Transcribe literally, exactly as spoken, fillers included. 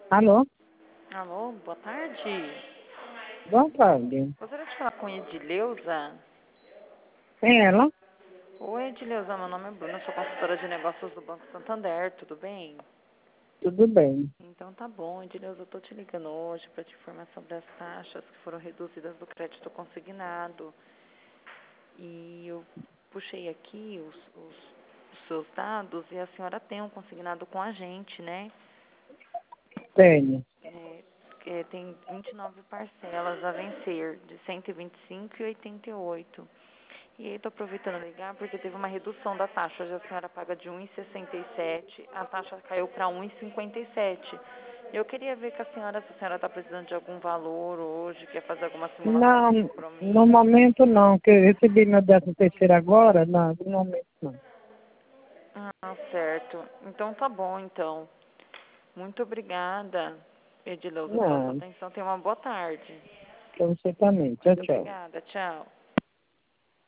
Alô? Alô, boa tarde. Boa tarde. Gostaria de falar com Edileuza. É ela? Oi, Edileuza, meu nome é Bruna, sou consultora de negócios do Banco Santander, tudo bem? Tudo bem. Então tá bom, Edileuza, eu tô te ligando hoje para te informar sobre as taxas que foram reduzidas do crédito consignado. E eu puxei aqui os, os, os seus dados e a senhora tem um consignado com a gente, né? Tenho. É, é, tem vinte e nove parcelas a vencer, de cento e vinte e cinco e oitenta e oito. E aí estou aproveitando a ligar porque teve uma redução da taxa. Hoje a senhora paga de um vírgula sessenta e sete, a taxa caiu para um vírgula cinquenta e sete. Eu queria ver com a senhora se a senhora está precisando de algum valor hoje, quer fazer alguma simulação de Não, no compromisso. momento não, que eu recebi meu décimo terceiro agora, não, no momento não. Ah, certo. Então tá bom, então. Muito obrigada, Edileuza, pela sua Não, atenção. Tenha uma boa tarde. para você também. Tchau, Muito tchau. obrigada. Tchau.